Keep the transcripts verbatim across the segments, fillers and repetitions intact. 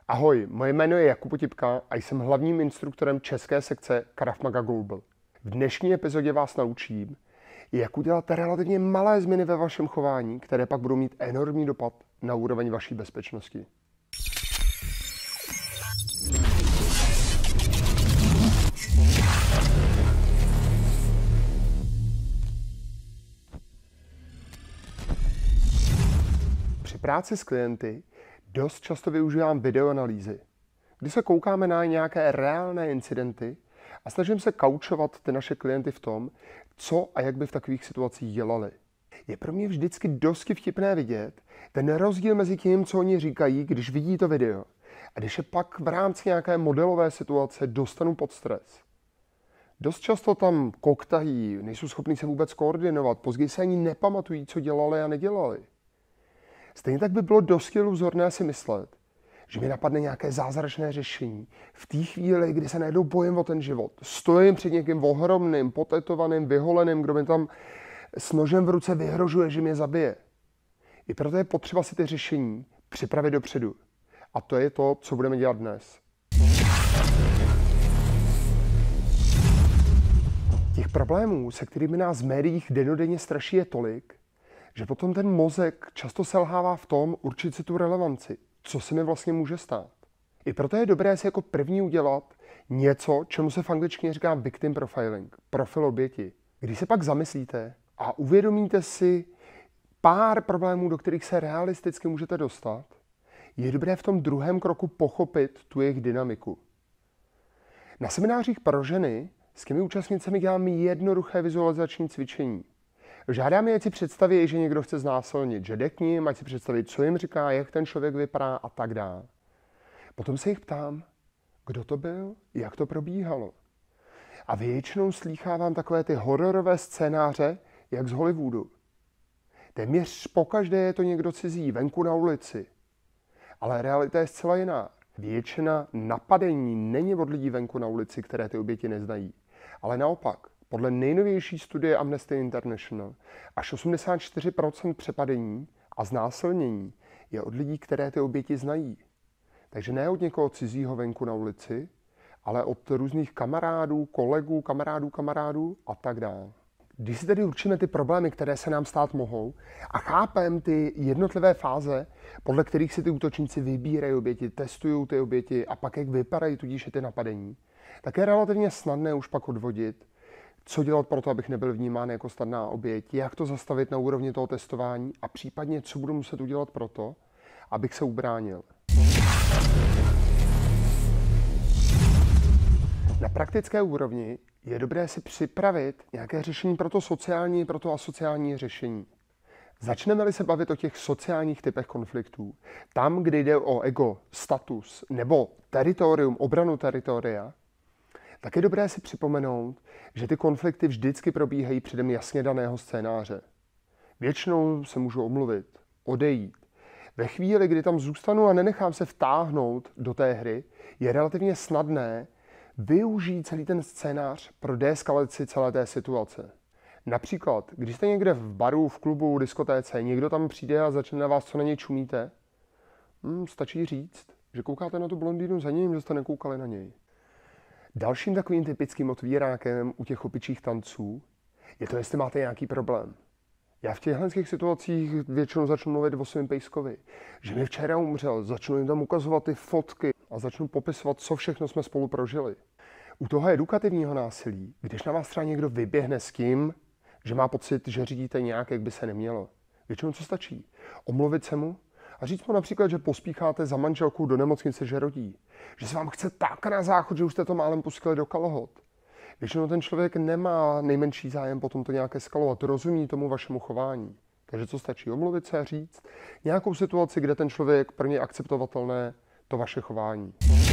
Ahoj, moje jméno je Jakub Potipka a jsem hlavním instruktorem české sekce Krav Maga Global. V dnešní epizodě vás naučím, jak udělat relativně malé změny ve vašem chování, které pak budou mít enormní dopad na úroveň vaší bezpečnosti. Při práci s klienty dost často využívám videoanalýzy, kdy se koukáme na nějaké reálné incidenty a snažím se koučovat ty naše klienty v tom, co a jak by v takových situacích dělali. Je pro mě vždycky dosti vtipné vidět ten rozdíl mezi tím, co oni říkají, když vidí to video, a když je pak v rámci nějaké modelové situace dostanu pod stres. Dost často tam koktají, nejsou schopni se vůbec koordinovat, později se ani nepamatují, co dělali a nedělali. Stejně tak by bylo dosti iluzorné si myslet, že mi napadne nějaké zázračné řešení v té chvíli, kdy se najednou bojím o ten život. Stojím před někým ohromným, potetovaným, vyholeným, kdo mi tam s nožem v ruce vyhrožuje, že mě zabije. I proto je potřeba si ty řešení připravit dopředu. A to je to, co budeme dělat dnes. Těch problémů, se kterými nás v médiích dennodenně straší, je tolik, že potom ten mozek často selhává v tom určit si tu relevanci, co se mi vlastně může stát. I proto je dobré si jako první udělat něco, čemu se v angličtině říká victim profiling, profil oběti. Když se pak zamyslíte a uvědomíte si pár problémů, do kterých se realisticky můžete dostat, je dobré v tom druhém kroku pochopit tu jejich dynamiku. Na seminářích pro ženy s těmi účastnicemi dělám jednoduché vizualizační cvičení. Žádám je, ať si představí, že někdo chce znásilnit, že jde k ním, ať si představí, co jim říká, jak ten člověk vypadá a tak dále. Potom se jich ptám, kdo to byl, jak to probíhalo. A většinou slýchávám takové ty hororové scénáře, jak z Hollywoodu. Téměř pokaždé je to někdo cizí, venku na ulici. Ale realita je zcela jiná. Většina napadení není od lidí venku na ulici, které ty oběti neznají. Ale naopak, podle nejnovější studie Amnesty International, až osmdesát čtyři procent přepadení a znásilnění je od lidí, které ty oběti znají. Takže ne od někoho cizího venku na ulici, ale od různých kamarádů, kolegů, kamarádů, kamarádů a tak dále. Když si tedy určíme ty problémy, které se nám stát mohou, a chápeme ty jednotlivé fáze, podle kterých si ty útočníci vybírají oběti, testují ty oběti a pak jak vypadají tudíž ty napadení, tak je relativně snadné už pak odvodit, co dělat pro to, abych nebyl vnímán jako snadná oběť, jak to zastavit na úrovni toho testování a případně, co budu muset udělat pro to, abych se ubránil. Na praktické úrovni je dobré si připravit nějaké řešení pro to sociální, pro to asociální řešení. Začneme-li se bavit o těch sociálních typech konfliktů, tam, kde jde o ego, status nebo teritorium, obranu teritoria, tak je dobré si připomenout, že ty konflikty vždycky probíhají předem jasně daného scénáře. Většinou se můžu omluvit, odejít. Ve chvíli, kdy tam zůstanu a nenechám se vtáhnout do té hry, je relativně snadné využít celý ten scénář pro deeskalaci celé té situace. Například, když jste někde v baru, v klubu, v diskotéce, někdo tam přijde a začne na vás, co na něj čumíte, hmm, stačí říct, že koukáte na tu blondýnu za ním, že jste nekoukali na něj. Dalším takovým typickým otvírákem u těch opičích tanců je to, jestli máte nějaký problém. Já v těchto situacích většinou začnu mluvit o svém pejskovi, že mi včera umřel, začnu jim tam ukazovat ty fotky a začnu popisovat, co všechno jsme spolu prožili. U toho edukativního násilí, když na vás třeba někdo vyběhne s tím, že má pocit, že řídíte nějak, jak by se nemělo, většinou co stačí? Omluvit se mu a říct mu například, že pospícháte za manželkou do nemocnice, že rodí, že se vám chce tak na záchod, že už jste to málem pustili do kalhot. Většinou ten člověk nemá nejmenší zájem potom to nějak eskalovat, rozumí tomu vašemu chování. Takže co stačí? Omluvit se a říct nějakou situaci, kde ten člověk pro ně akceptovatelné to vaše chování.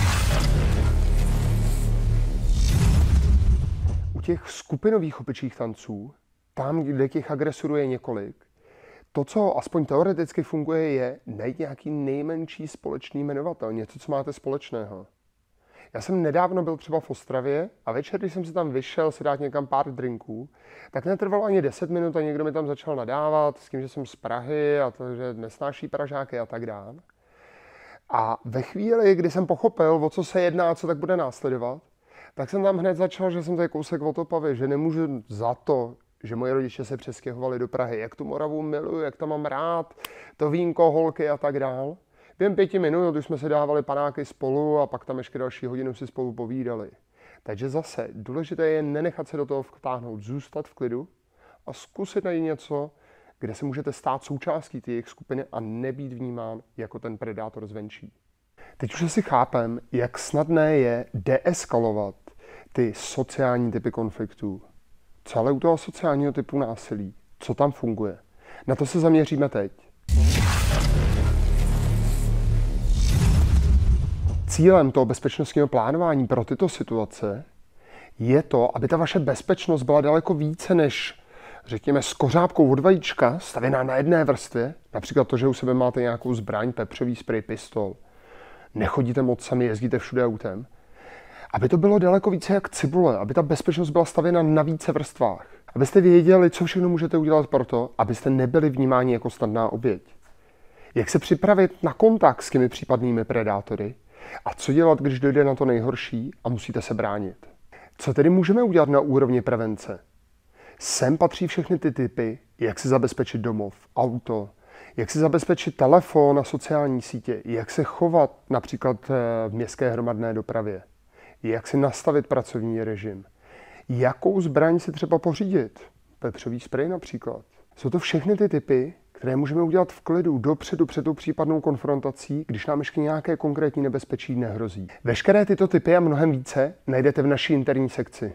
U těch skupinových opičích tanců, tam, kde těch agresorů je několik, to, co aspoň teoreticky funguje, je najít nějaký nejmenší společný jmenovatel, něco, co máte společného. Já jsem nedávno byl třeba v Ostravě a večer, když jsem si tam vyšel si dát někam pár drinků, tak netrvalo ani deset minut a někdo mi tam začal nadávat s tím, že jsem z Prahy a to, že nesnáší Pražáky a tak dále. A ve chvíli, kdy jsem pochopil, o co se jedná a co tak bude následovat, tak jsem tam hned začal, že jsem tady kousek od Opavy, že nemůžu za to, že moje rodiče se přestěhovali do Prahy, jak tu Moravu miluju, jak tam mám rád, to vínko, holky a tak dál. Během pěti minut, když jsme si dávali panáky spolu a pak tam ještě další hodinu si spolu povídali. Takže zase důležité je nenechat se do toho vtáhnout, zůstat v klidu a zkusit najít něco, kde se můžete stát součástí té jejich skupiny a nebýt vnímán jako ten predátor zvenčí. Teď už asi chápem, jak snadné je deeskalovat ty sociální typy konfliktů. Co ale u toho sociálního typu násilí? Co tam funguje? Na to se zaměříme teď. Cílem toho bezpečnostního plánování pro tyto situace je to, aby ta vaše bezpečnost byla daleko více než, řekněme, s kořápkou od vajíčka, stavěná na jedné vrstvě, například to, že u sebe máte nějakou zbraň, pepřový sprej, pistol, nechodíte moc sami, jezdíte všude autem, aby to bylo daleko více jak cibule, aby ta bezpečnost byla stavěna na více vrstvách, abyste věděli, co všechno můžete udělat pro to, abyste nebyli vnímáni jako snadná oběť. Jak se připravit na kontakt s těmi případnými predátory a co dělat, když dojde na to nejhorší a musíte se bránit. Co tedy můžeme udělat na úrovni prevence? Sem patří všechny ty typy, jak si zabezpečit domov, auto, jak si zabezpečit telefon a sociální sítě, jak se chovat například v městské hromadné dopravě, jak si nastavit pracovní režim, jakou zbraň si třeba pořídit, pepřový sprej například. Jsou to všechny ty typy, které můžeme udělat v klidu dopředu před tou případnou konfrontací, když nám ještě nějaké konkrétní nebezpečí nehrozí. Veškeré tyto typy a mnohem více najdete v naší interní sekci.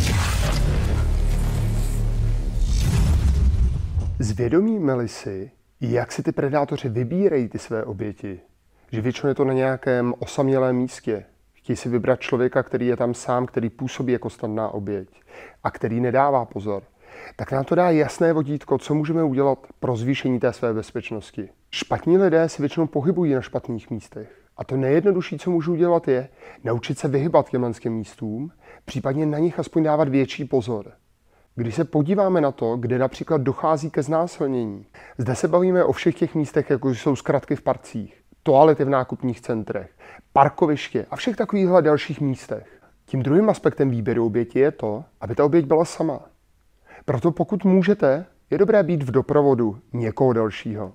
Zvědomíme-li si, jak si ty predátoři vybírají ty své oběti, že většinou je to na nějakém osamělém místě, chtějí si vybrat člověka, který je tam sám, který působí jako snadná oběť a který nedává pozor, tak nám to dá jasné vodítko, co můžeme udělat pro zvýšení té své bezpečnosti. Špatní lidé se většinou pohybují na špatných místech. A to nejjednodušší, co můžu udělat, je naučit se vyhybat těmto místům, případně na nich aspoň dávat větší pozor. Když se podíváme na to, kde například dochází ke znásilnění, zde se bavíme o všech těch místech, jako jsou zkratky v parcích, toalety v nákupních centrech, parkoviště a všech takovýchhle dalších místech. Tím druhým aspektem výběru oběti je to, aby ta oběť byla sama. Proto pokud můžete, je dobré být v doprovodu někoho dalšího.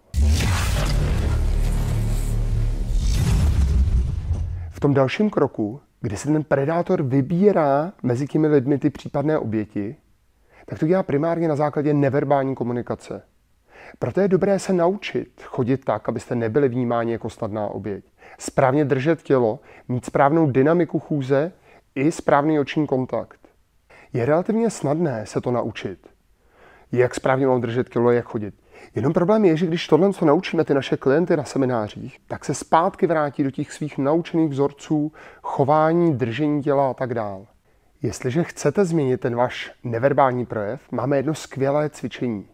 V tom dalším kroku, kdy se ten predátor vybírá mezi těmi lidmi ty případné oběti, tak to dělá primárně na základě neverbální komunikace. Proto je dobré se naučit chodit tak, abyste nebyli vnímáni jako snadná oběť. Správně držet tělo, mít správnou dynamiku chůze i správný oční kontakt. Je relativně snadné se to naučit. Jak správně mám držet tělo, jak chodit. Jenom problém je, že když tohle co naučíme ty naše klienty na seminářích, tak se zpátky vrátí do těch svých naučených vzorců, chování, držení těla a tak dál. Jestliže chcete změnit ten váš neverbální projev, máme jedno skvělé cvičení.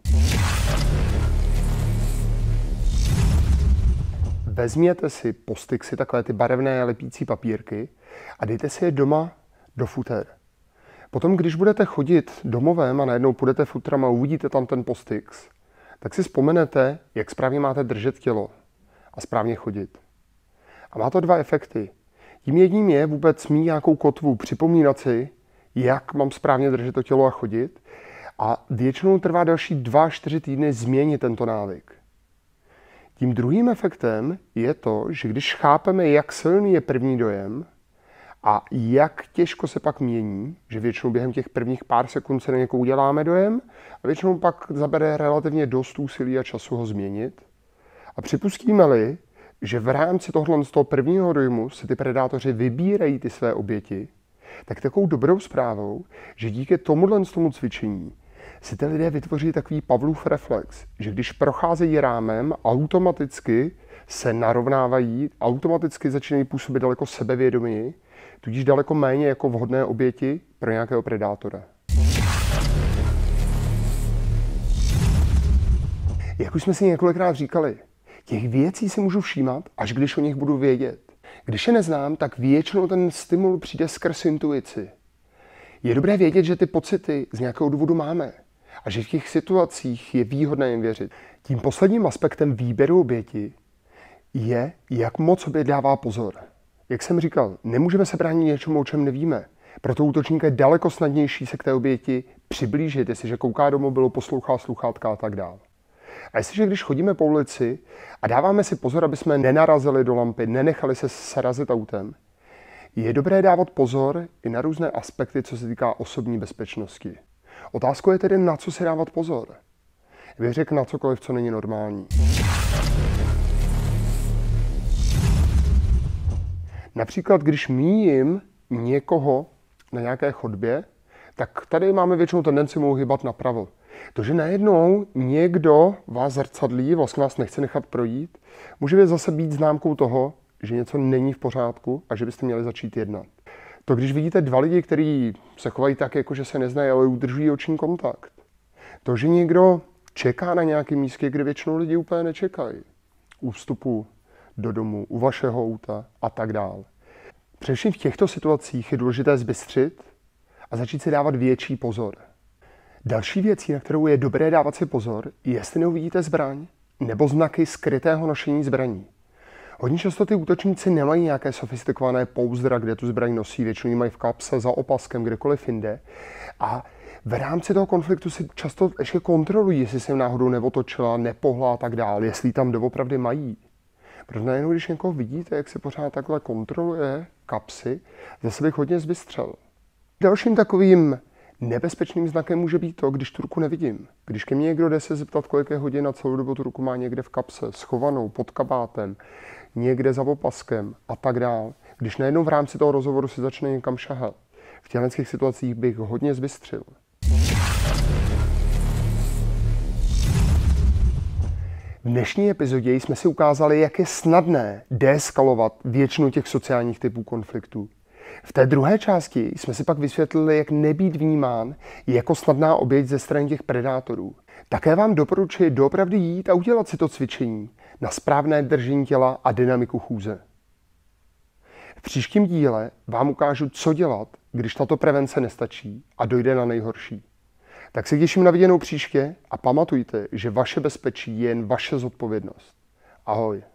Vezměte si postixy, takové ty barevné lepící papírky a dejte si je doma do futer. Potom, když budete chodit domovem a najednou půjdete futrama a uvidíte tam ten postix, tak si vzpomenete, jak správně máte držet tělo a správně chodit. A má to dva efekty. Tím jedním je vůbec mít nějakou kotvu, připomínat si, jak mám správně držet to tělo a chodit. A většinou trvá další dva až čtyři týdny změnit tento návyk. Tím druhým efektem je to, že když chápeme, jak silný je první dojem a jak těžko se pak mění, že většinou během těch prvních pár sekund se na někoho uděláme dojem a většinou pak zabere relativně dost úsilí a času ho změnit. A připustíme-li, že v rámci tohohle z toho prvního dojmu si ty predátoři vybírají ty své oběti, tak takovou dobrou zprávou, že díky tomuhle z tomu cvičení si ty lidé vytvoří takový Pavlův reflex, že když procházejí rámem, automaticky se narovnávají, automaticky začínají působit daleko sebevědoměji, tudíž daleko méně jako vhodné oběti pro nějakého predátora. Jak už jsme si několikrát říkali, těch věcí si můžu všímat, až když o nich budu vědět. Když je neznám, tak většinou ten stimul přijde skrz intuici. Je dobré vědět, že ty pocity z nějakého důvodu máme a že v těch situacích je výhodné jim věřit. Tím posledním aspektem výběru oběti je, jak moc sobě dává pozor. Jak jsem říkal, nemůžeme se bránit něčemu, o čem nevíme. Proto útočníka je daleko snadnější se k té oběti přiblížit, jestliže kouká do mobilu, poslouchá sluchátka a tak dále. A jestliže když chodíme po ulici a dáváme si pozor, aby jsme nenarazili do lampy, nenechali se srazit autem, je dobré dávat pozor i na různé aspekty, co se týká osobní bezpečnosti. Otázkou je tedy, na co si dávat pozor. Já bych řekl na cokoliv, co není normální. Například, když míjím někoho na nějaké chodbě, tak tady máme většinou tendenci mu hybat napravo. To, že najednou někdo vás zrcadlí, vlastně vás nechce nechat projít, může zase být známkou toho, že něco není v pořádku a že byste měli začít jednat. To, když vidíte dva lidi, kteří se chovají tak, jako že se neznají, ale udržují oční kontakt. To, že někdo čeká na nějakém místě, kde většinou lidi úplně nečekají. U vstupu do domu, u vašeho auta a tak dále. Především v těchto situacích je důležité zbystřit a začít si dávat větší pozor. Další věcí, na kterou je dobré dávat si pozor, je, jestli neuvidíte zbraň nebo znaky skrytého nošení zbraní. Hodně často ty útočníci nemají nějaké sofistikované pouzdra, kde tu zbraň nosí, většinou mají v kapse, za opaskem, kdekoliv jinde. A v rámci toho konfliktu si často ještě kontrolují, jestli se jim náhodou neotočila, nepohla a tak dále, jestli tam doopravdy mají. Protože najednou, když někoho vidíte, jak se pořád takhle kontroluje kapsy, zase bych hodně zbystřel. Dalším takovým nebezpečným znakem může být to, když tu ruku nevidím. Když ke mně někdo jde se zeptat, kolik je hodin a celou dobu tu ruku má někde v kapse, schovanou, pod kabátem, někde za opaskem a tak dál. Když najednou v rámci toho rozhovoru si začne někam šahat. V těchto situacích bych hodně zbystřil. V dnešní epizodě jsme si ukázali, jak je snadné deeskalovat většinu těch sociálních typů konfliktů. V té druhé části jsme si pak vysvětlili, jak nebýt vnímán jako snadná oběť ze strany těch predátorů. Také vám doporučuji doopravdy jít a udělat si to cvičení na správné držení těla a dynamiku chůze. V příštím díle vám ukážu, co dělat, když tato prevence nestačí a dojde na nejhorší. Tak se těším na viděnou příště a pamatujte, že vaše bezpečí je jen vaše zodpovědnost. Ahoj.